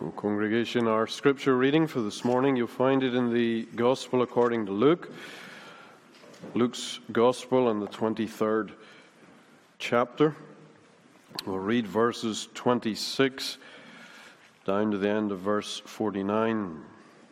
Well, congregation, our scripture reading for this morning, you'll find it in the Gospel according to Luke. Luke's Gospel in the 23rd chapter. We'll read verses 26 down to the end of verse 49.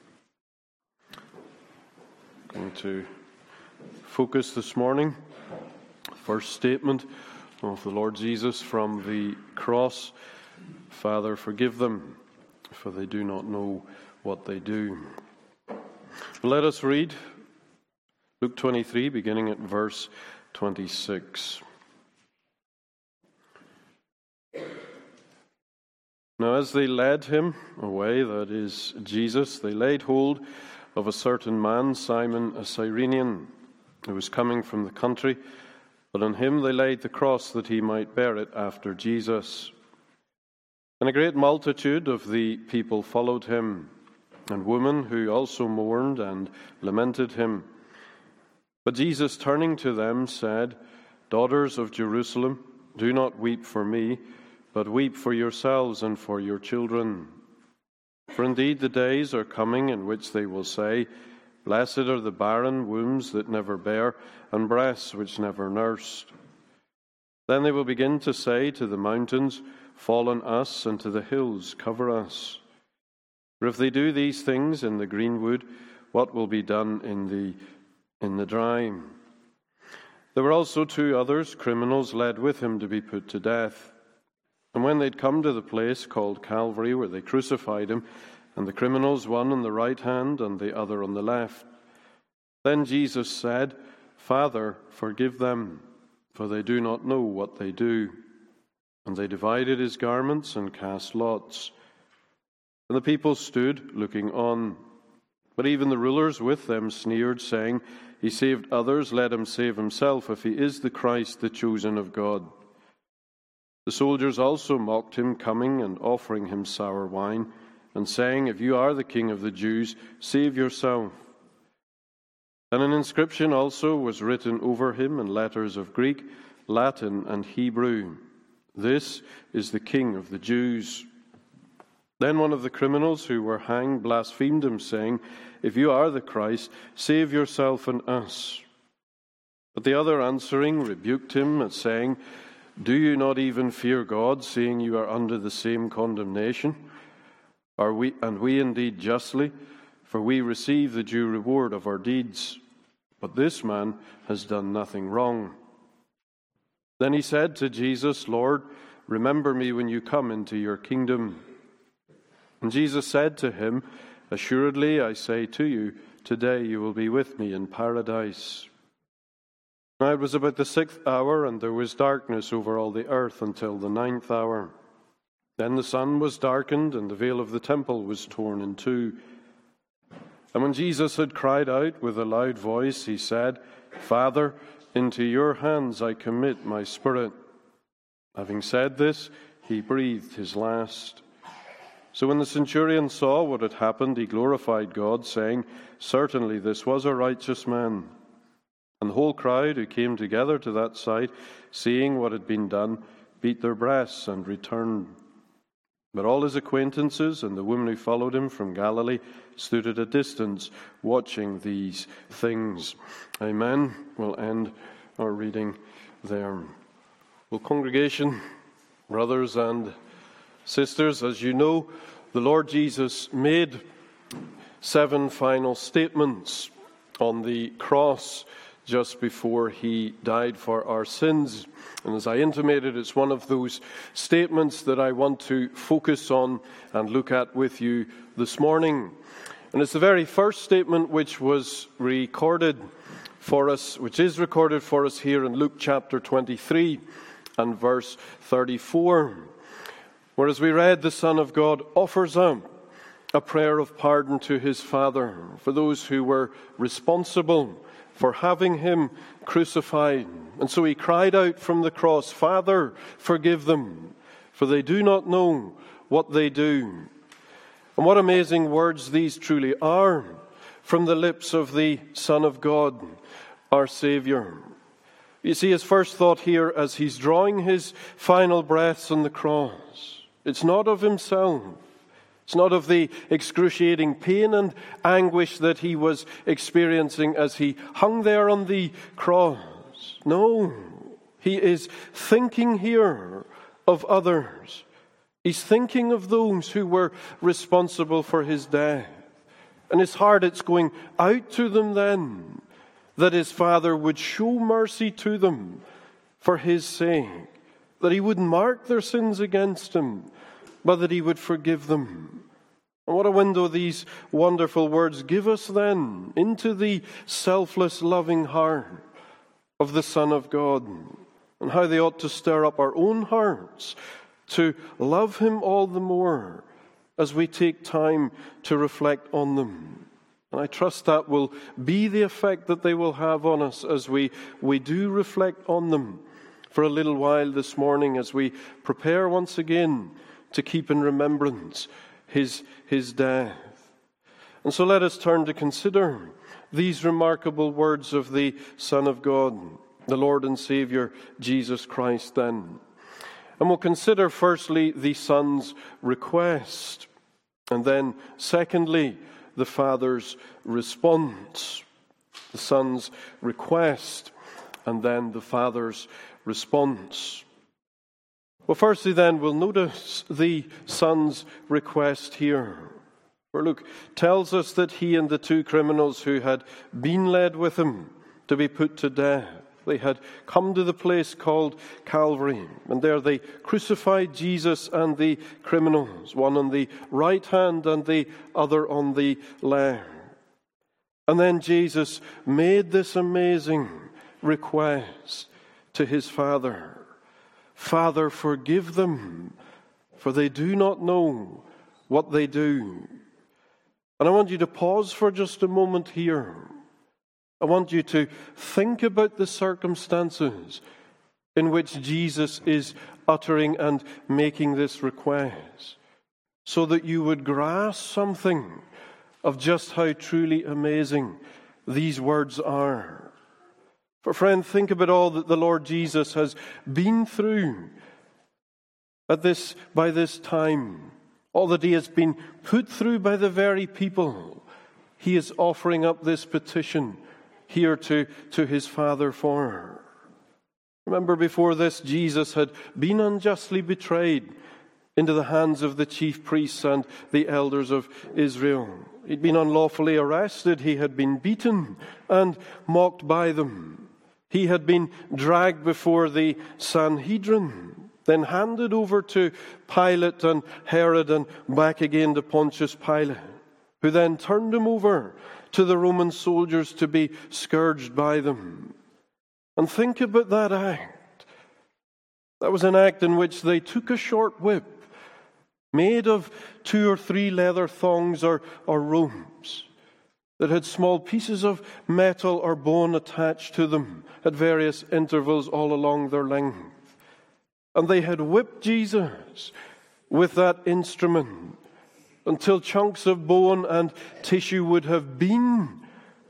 Going to focus this morning, first statement of the Lord Jesus from the cross. Father, forgive them, for they do not know what they do. Let us read Luke 23, beginning at verse 26. Now as they led him away, that is Jesus, they laid hold of a certain man, Simon a Cyrenian, who was coming from the country, but on him they laid the cross that he might bear it after Jesus. And a great multitude of the people followed him, and women who also mourned and lamented him. But Jesus, turning to them, said, "Daughters of Jerusalem, do not weep for me, but weep for yourselves and for your children. For indeed the days are coming in which they will say, 'Blessed are the barren wombs that never bare, and breasts which never nursed.' Then they will begin to say to the mountains, 'Fall on us,' and to the hills, 'Cover us.' For if they do these things in the green wood, what will be done in the dry?" There were also two others, criminals, led with him to be put to death. And when they'd come to the place called Calvary, where they crucified him, and the criminals, one on the right hand and the other on the left, then Jesus said, "Father, forgive them, for they do not know what they do." And they divided his garments and cast lots. And the people stood looking on. But even the rulers with them sneered, saying, "He saved others, let him save himself, if he is the Christ, the chosen of God." The soldiers also mocked him, coming and offering him sour wine, and saying, "If you are the King of the Jews, save yourself." And an inscription also was written over him in letters of Greek, Latin, and Hebrew: "This is the King of the Jews." Then one of the criminals who were hanged blasphemed him, saying, "If you are the Christ, save yourself and us." But the other answering rebuked him, saying, "Do you not even fear God, seeing you are under the same condemnation? We indeed justly, for we receive the due reward of our deeds. But this man has done nothing wrong." Then he said to Jesus, "Lord, remember me when you come into your kingdom." And Jesus said to him, "Assuredly, I say to you, today you will be with me in paradise." Now it was about the 6th hour, and there was darkness over all the earth until the 9th hour. Then the sun was darkened, and the veil of the temple was torn in two. And when Jesus had cried out with a loud voice, he said, "Father, into your hands I commit my spirit." Having said this, he breathed his last. So when the centurion saw what had happened, he glorified God, saying, "Certainly this was a righteous man." And the whole crowd who came together to that sight, seeing what had been done, beat their breasts and returned. But all his acquaintances and the women who followed him from Galilee stood at a distance, watching these things. Amen. We'll end our reading there. Well, congregation, brothers and sisters, as you know, the Lord Jesus made 7 final statements on the cross just before he died for our sins. And as I intimated, it's one of those statements that I want to focus on and look at with you this morning. And it's the very first statement which was recorded for us, which is recorded for us here in Luke chapter 23 and verse 34. Where, as we read, the Son of God offers up a prayer of pardon to his Father for those who were responsible for having him crucified. And so he cried out from the cross, "Father, forgive them, for they do not know what they do." And what amazing words these truly are from the lips of the Son of God, our Saviour. You see, his first thought here as he's drawing his final breaths on the cross, it's not of himself. It's not of the excruciating pain and anguish that he was experiencing as he hung there on the cross. No, he is thinking here of others. He's thinking of those who were responsible for his death. And his heart, it's going out to them then, that his Father would show mercy to them for his sake, that he wouldn't mark their sins against him, but that he would forgive them. And what a window these wonderful words give us then into the selfless, loving heart of the Son of God, and how they ought to stir up our own hearts to love him all the more as we take time to reflect on them. And I trust that will be the effect that they will have on us as we do reflect on them for a little while this morning, as we prepare once again to keep in remembrance his death. And so let us turn to consider these remarkable words of the Son of God, the Lord and Savior, Jesus Christ then. And we'll consider firstly the Son's request, and then secondly the Father's response. The Son's request, and then the Father's response. Well, firstly then, we'll notice the Son's request here. For Luke tells us that he and the two criminals who had been led with him to be put to death, they had come to the place called Calvary, and there they crucified Jesus and the criminals, one on the right hand and the other on the left. And then Jesus made this amazing request to his Father. Father, forgive them, for they do not know what they do. And I want you to pause for just a moment here. I want you to think about the circumstances in which Jesus is uttering and making this request, so that you would grasp something of just how truly amazing these words are. For friend, think about all that the Lord Jesus has been through by this time, all that he has been put through by the very people he is offering up this petition here to his Father for. Remember, before this, Jesus had been unjustly betrayed into the hands of the chief priests and the elders of Israel. He'd been unlawfully arrested. He had been beaten and mocked by them. He had been dragged before the Sanhedrin, then handed over to Pilate and Herod and back again to Pontius Pilate, who then turned him over to the Roman soldiers to be scourged by them. And think about that act. That was an act in which they took a short whip made of 2 or 3 leather thongs or ropes that had small pieces of metal or bone attached to them at various intervals all along their length. And they had whipped Jesus with that instrument until chunks of bone and tissue would have been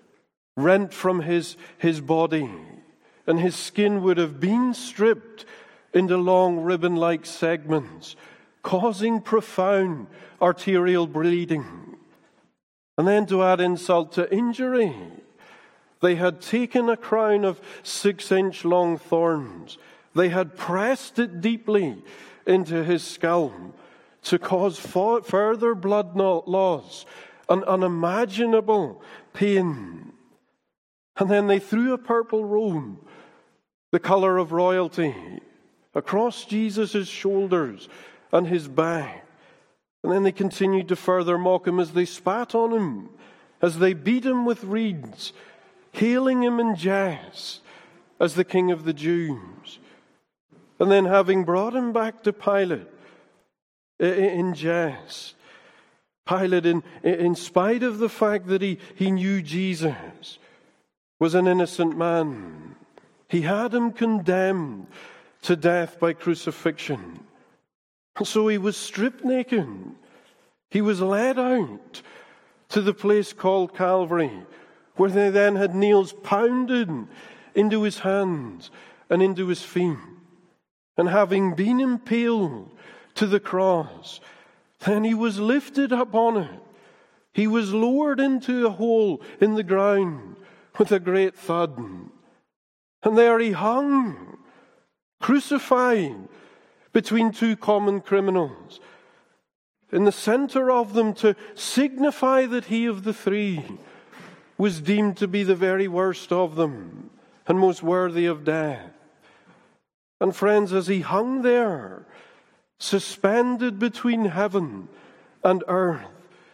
rent from his body, and his skin would have been stripped into long ribbon-like segments, causing profound arterial bleeding. And then to add insult to injury, they had taken a crown of 6-inch long thorns. They had pressed it deeply into his scalp to cause further blood loss and unimaginable pain. And then they threw a purple robe, the color of royalty, across Jesus' shoulders and his back. And then they continued to further mock him as they spat on him, as they beat him with reeds, hailing him in jest as the King of the Jews. And then, having brought him back to Pilate in jest, Pilate, in spite of the fact that he knew Jesus was an innocent man, he had him condemned to death by crucifixion. So he was stripped naked. He was led out to the place called Calvary, where they then had nails pounded into his hands and into his feet. And having been impaled to the cross, Then he was lifted up on it. He was lowered into a hole in the ground with a great thud. And there he hung, crucified between two common criminals. In the center of them, to signify that he of the three was deemed to be the very worst of them and most worthy of death. And friends, as he hung there, suspended between heaven and earth,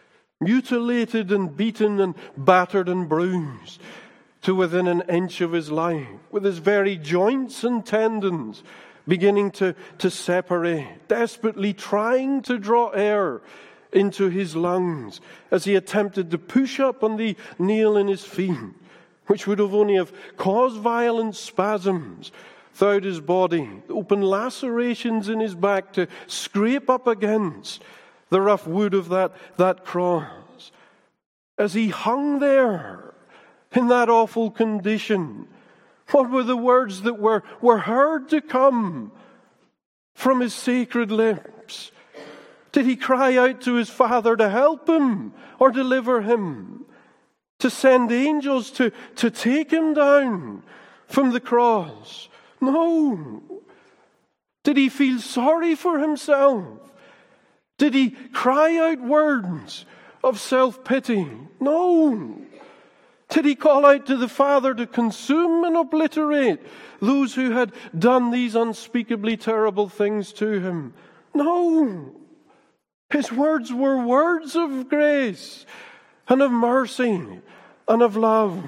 mutilated and beaten and battered and bruised to within an inch of his life, with his very joints and tendons beginning to separate, desperately trying to draw air into his lungs as he attempted to push up on the nail in his feet, which would have only have caused violent spasms throughout his body, open lacerations in his back to scrape up against the rough wood of that cross. As he hung there in that awful condition, what were the words that were heard to come from his sacred lips? Did he cry out to his Father to help him or deliver him? To send angels to take him down from the cross? No. Did he feel sorry for himself? Did he cry out words of self-pity? No. Did he call out to the Father to consume and obliterate those who had done these unspeakably terrible things to him? No. His words were words of grace and of mercy and of love.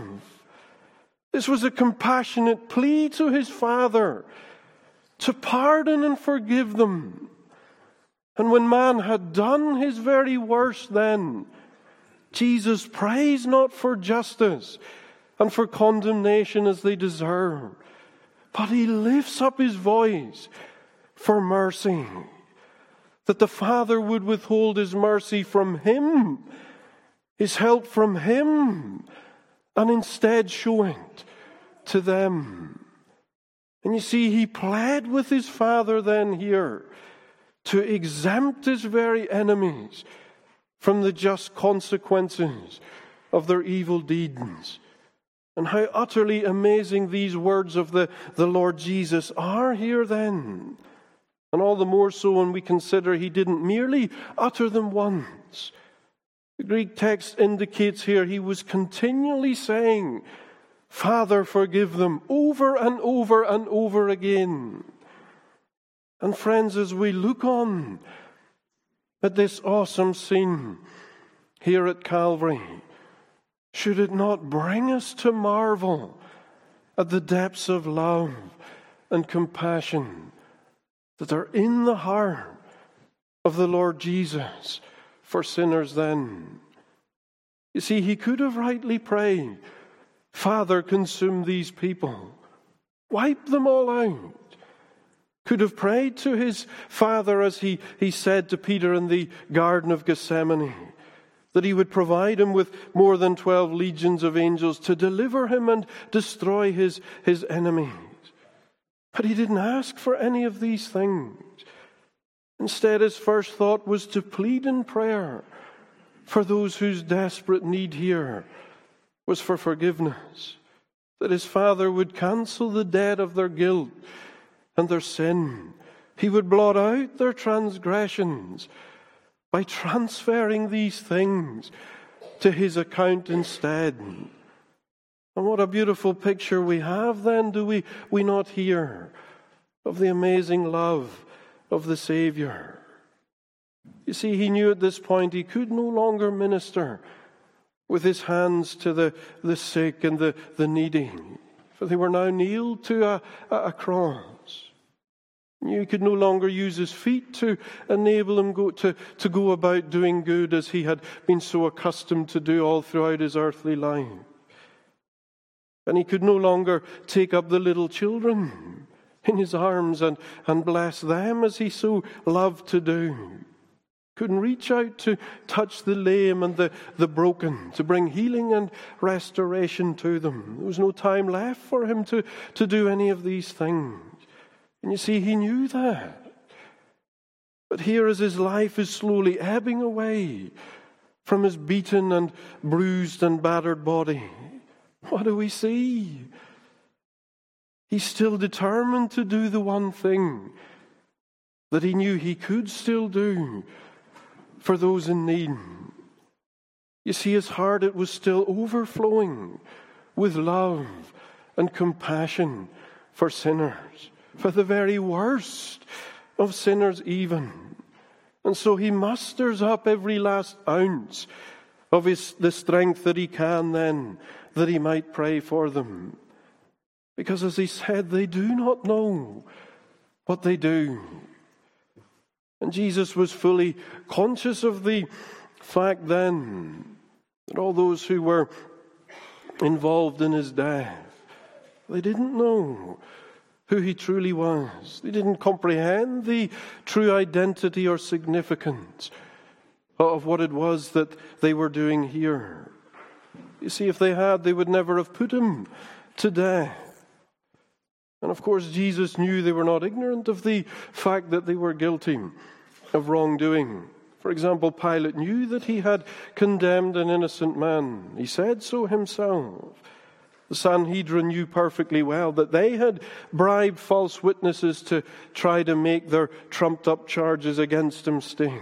This was a compassionate plea to his Father to pardon and forgive them. And when man had done his very worst, then Jesus prays not for justice and for condemnation as they deserve, but he lifts up his voice for mercy, that the Father would withhold his mercy from him, his help from him, and instead show it to them. And you see, he pled with his Father then here to exempt his very enemies from the just consequences of their evil deeds. And how utterly amazing these words of the Lord Jesus are here then. And all the more so when we consider he didn't merely utter them once. The Greek text indicates here he was continually saying, Father, forgive them, over and over and over again. And friends, as we look on at this awesome scene here at Calvary, should it not bring us to marvel at the depths of love and compassion that are in the heart of the Lord Jesus for sinners then? You see, he could have rightly prayed, Father, consume these people, wipe them all out. Could have prayed to his Father as he said to Peter in the Garden of Gethsemane, that he would provide him with more than 12 legions of angels to deliver him and destroy his enemies. But he didn't ask for any of these things. Instead, his first thought was to plead in prayer for those whose desperate need here was for forgiveness, that his Father would cancel the debt of their guilt and their sin. He would blot out their transgressions by transferring these things to his account instead. And what a beautiful picture we have then, do we not hear, of the amazing love of the Savior. You see, he knew at this point he could no longer minister with his hands to the sick and the needy, for they were now nailed to a cross. He could no longer use his feet to enable him to go about doing good as he had been so accustomed to do all throughout his earthly life. And he could no longer take up the little children in his arms and bless them as he so loved to do. Couldn't reach out to touch the lame and the broken, to bring healing and restoration to them. There was no time left for him to do any of these things. And you see, he knew that. But here as his life is slowly ebbing away from his beaten and bruised and battered body, what do we see? He's still determined to do the one thing that he knew he could still do for those in need. You see, his heart, it was still overflowing with love and compassion for sinners, for the very worst of sinners even. And so he musters up every last ounce of the strength that he can then, that he might pray for them. Because as he said, they do not know what they do. And Jesus was fully conscious of the fact then that all those who were involved in his death, they didn't know who he truly was. They didn't comprehend the true identity or significance of what it was that they were doing here. You see, if they had, they would never have put him to death. And of course, Jesus knew they were not ignorant of the fact that they were guilty of wrongdoing. For example, Pilate knew that he had condemned an innocent man. He said so himself. The Sanhedrin knew perfectly well that they had bribed false witnesses to try to make their trumped-up charges against him sting.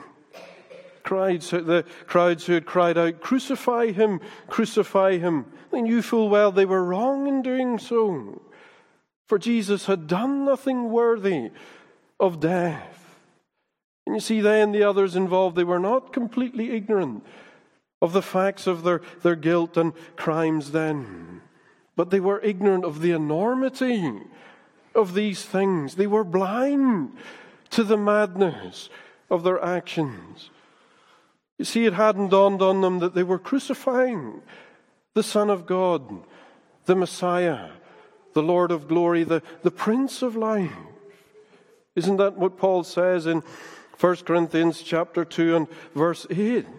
The crowds who had cried out, "Crucify him, crucify him," they knew full well they were wrong in doing so. For Jesus had done nothing worthy of death. And you see, they and the others involved, they were not completely ignorant of the facts of their guilt and crimes then. But they were ignorant of the enormity of these things. They were blind to the madness of their actions. You see, it hadn't dawned on them that they were crucifying the Son of God, the Messiah, the Lord of glory, the Prince of life. Isn't that what Paul says in 1 Corinthians chapter 2 and verse 8?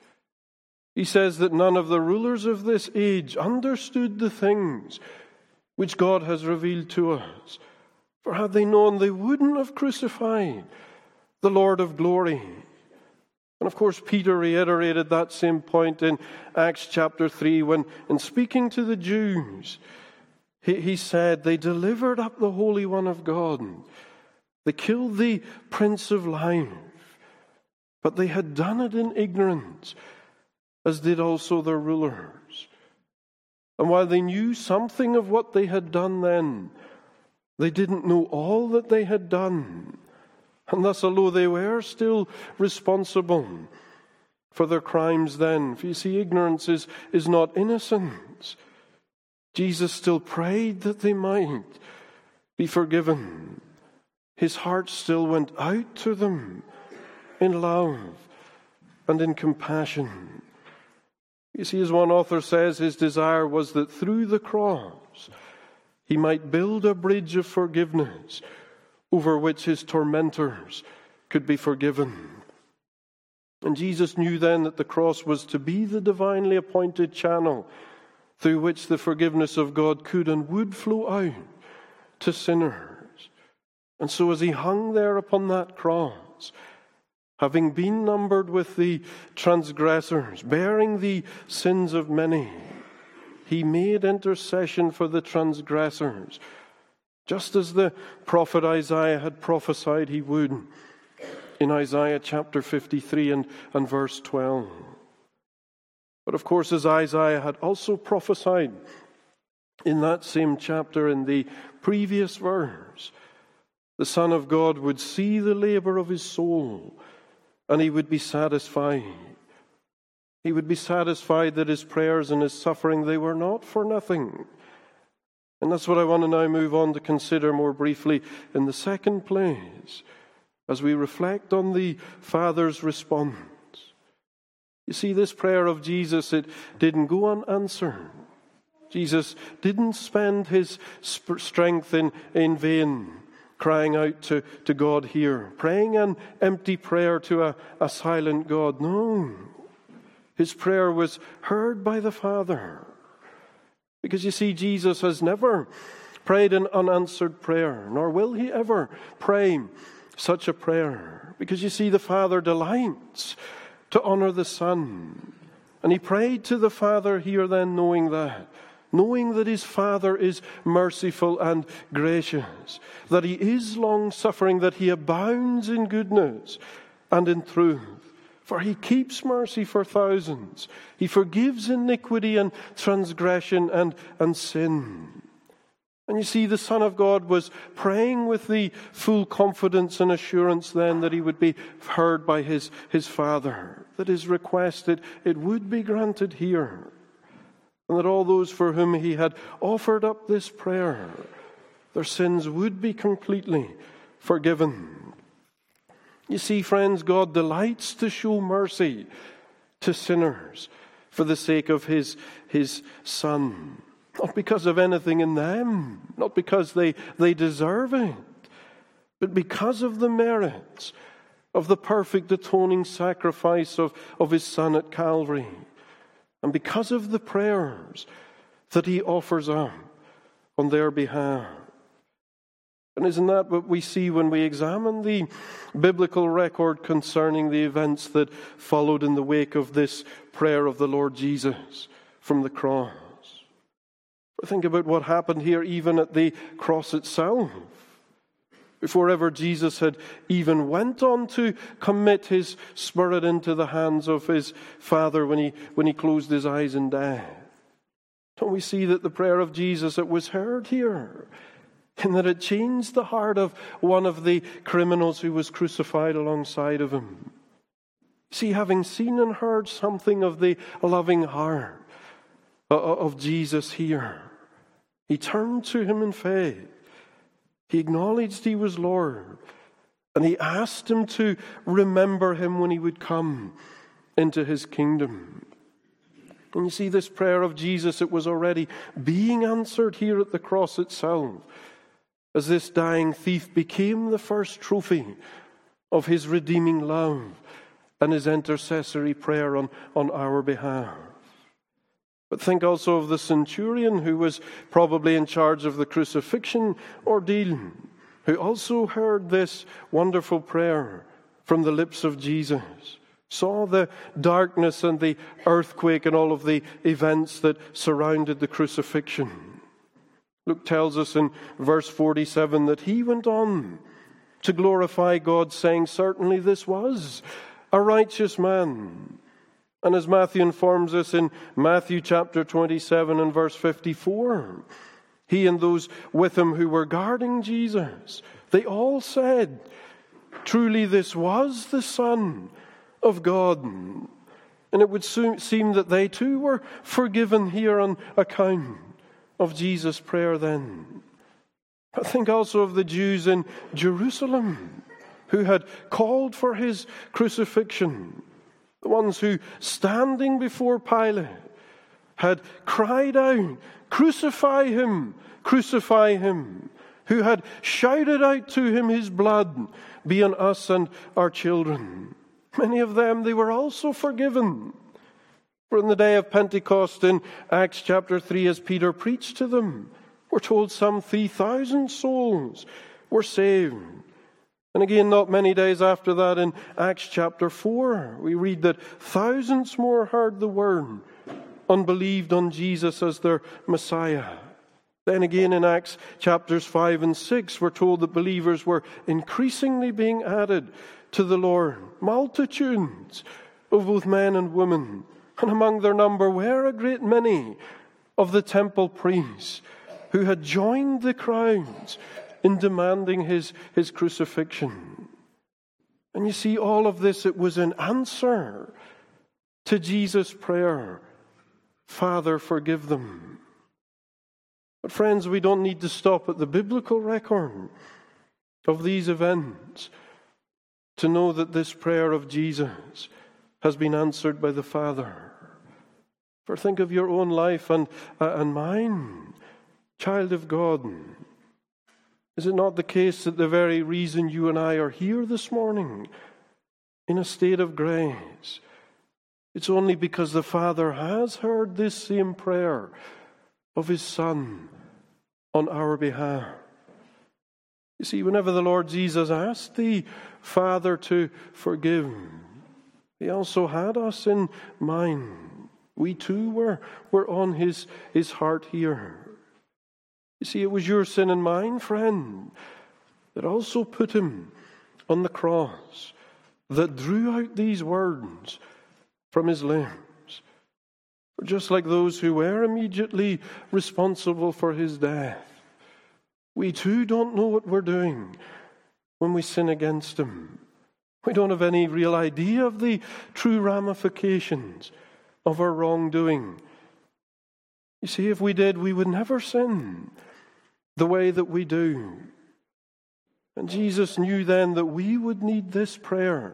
He says that none of the rulers of this age understood the things which God has revealed to us. For had they known, they wouldn't have crucified the Lord of glory. And of course, Peter reiterated that same point in Acts chapter 3 when, in speaking to the Jews, he said, they delivered up the Holy One of God. They killed the Prince of Life. But they had done it in ignorance, as did also their rulers. And while they knew something of what they had done then, they didn't know all that they had done. And thus, although they were still responsible for their crimes then, for you see, ignorance is not innocence. Jesus still prayed that they might be forgiven. His heart still went out to them in love and in compassion. You see, as one author says, his desire was that through the cross he might build a bridge of forgiveness over which his tormentors could be forgiven. And Jesus knew then that the cross was to be the divinely appointed channel through which the forgiveness of God could and would flow out to sinners. And so as he hung there upon that cross, having been numbered with the transgressors, bearing the sins of many, he made intercession for the transgressors, just as the prophet Isaiah had prophesied he would in Isaiah chapter 53 and verse 12. But of course, as Isaiah had also prophesied in that same chapter in the previous verse, the Son of God would see the labor of his soul and he would be satisfied. He would be satisfied that his prayers and his suffering, they were not for nothing. And that's what I want to now move on to consider more briefly in the second place, as we reflect on the Father's response. You see, this prayer of Jesus, it didn't go unanswered. Jesus didn't spend his strength in vain, crying out to God here, praying an empty prayer to a silent God. No, his prayer was heard by the Father. Because you see, Jesus has never prayed an unanswered prayer, nor will he ever pray such a prayer? Because you see, the Father delights to honor the Son. And he prayed to the Father here then, knowing that his Father is merciful and gracious, that he is long-suffering, that he abounds in goodness and in truth. For he keeps mercy for thousands. He forgives iniquity and transgression and sin. And you see, the Son of God was praying with the full confidence and assurance then that he would be heard by his Father, that his request, it would be granted here, and that all those for whom he had offered up this prayer, their sins would be completely forgiven. You see, friends, God delights to show mercy to sinners for the sake of his Son. Not because of anything in them, not because they deserve it, but because of the merits of the perfect atoning sacrifice of his Son at Calvary, and because of the prayers that he offers up on their behalf. And isn't that what we see when we examine the biblical record concerning the events that followed in the wake of this prayer of the Lord Jesus from the cross? Think about what happened here even at the cross itself. Before ever Jesus had even went on to commit his spirit into the hands of his Father when he closed his eyes in death. Don't we see that the prayer of Jesus, it was heard here, and that it changed the heart of one of the criminals who was crucified alongside of him. See, having seen and heard something of the loving heart of Jesus here, he turned to him in faith. He acknowledged he was Lord, and he asked him to remember him when he would come into his kingdom. And you see, this prayer of Jesus, it was already being answered here at the cross itself, as this dying thief became the first trophy of his redeeming love and his intercessory prayer on our behalf. But think also of the centurion who was probably in charge of the crucifixion ordeal, who also heard this wonderful prayer from the lips of Jesus, saw the darkness and the earthquake and all of the events that surrounded the crucifixion. Luke tells us in verse 47 that he went on to glorify God, saying, "Certainly this was a righteous man." And as Matthew informs us in Matthew chapter 27 and verse 54, he and those with him who were guarding Jesus, they all said, "Truly this was the Son of God." And it would seem that they too were forgiven here on account of Jesus' prayer then. I think also of the Jews in Jerusalem who had called for his crucifixion. The ones who, standing before Pilate, had cried out, "Crucify him, crucify him," who had shouted out to him, "His blood be on us and our children." Many of them, they were also forgiven. For in the day of Pentecost in Acts chapter 3, as Peter preached to them, we're told some 3,000 souls were saved. And again, not many days after that, in Acts chapter 4, we read that thousands more heard the word and believed on Jesus as their Messiah. Then again in Acts chapters 5 and 6, we're told that believers were increasingly being added to the Lord. Multitudes of both men and women. And among their number were a great many of the temple priests who had joined the crowds in demanding his crucifixion. And you see, all of this, it was an answer to Jesus' prayer, "Father, forgive them." But friends, we don't need to stop at the biblical record of these events to know that this prayer of Jesus has been answered by the Father. For think of your own life and mine, child of God. Is it not the case that the very reason you and I are here this morning in a state of grace, it's only because the Father has heard this same prayer of his Son on our behalf? You see, whenever the Lord Jesus asked the Father to forgive, he also had us in mind. We too were on his heart here. You see, it was your sin and mine, friend, that also put him on the cross, that drew out these words from his lips. Just like those who were immediately responsible for his death, we too don't know what we're doing when we sin against him. We don't have any real idea of the true ramifications of our wrongdoing. You see, if we did, we would never sin the way that we do. And Jesus knew then that we would need this prayer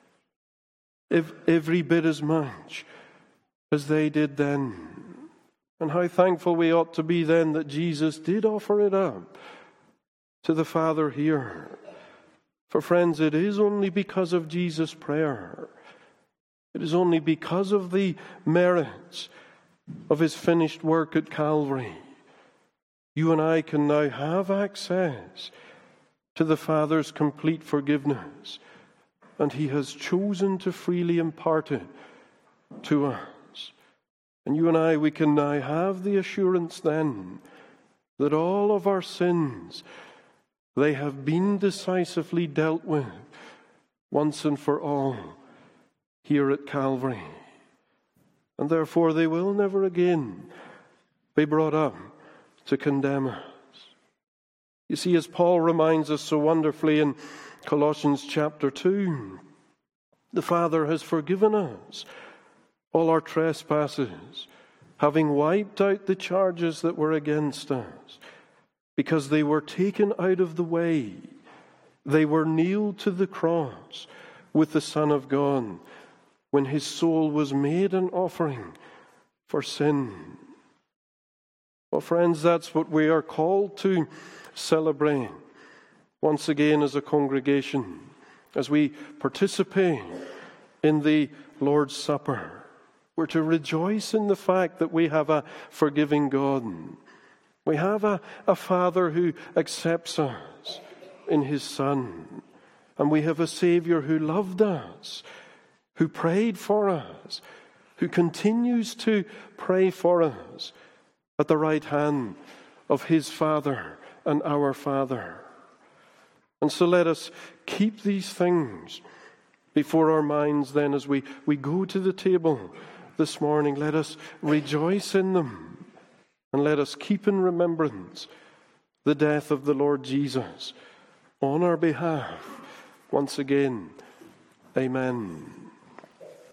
every bit as much as they did then. And how thankful we ought to be then that Jesus did offer it up to the Father here. For friends, it is only because of Jesus' prayer, it is only because of the merits of his finished work at Calvary, you and I can now have access to the Father's complete forgiveness, and he has chosen to freely impart it to us. And you and I, we can now have the assurance then that all of our sins, they have been decisively dealt with once and for all here at Calvary. And therefore they will never again be brought up to condemn us. You see, as Paul reminds us so wonderfully in Colossians chapter 2, the Father has forgiven us all our trespasses, having wiped out the charges that were against us, because they were taken out of the way. They were nailed to the cross with the Son of God when his soul was made an offering for sin. Well, friends, that's what we are called to celebrate once again as a congregation, as we participate in the Lord's Supper. We're to rejoice in the fact that we have a forgiving God. We have a Father who accepts us in his Son. And we have a Savior who loved us, who prayed for us, who continues to pray for us at the right hand of his Father and our Father. And so let us keep these things before our minds then as we go to the table this morning. Let us rejoice in them, and let us keep in remembrance the death of the Lord Jesus on our behalf. Once again, amen.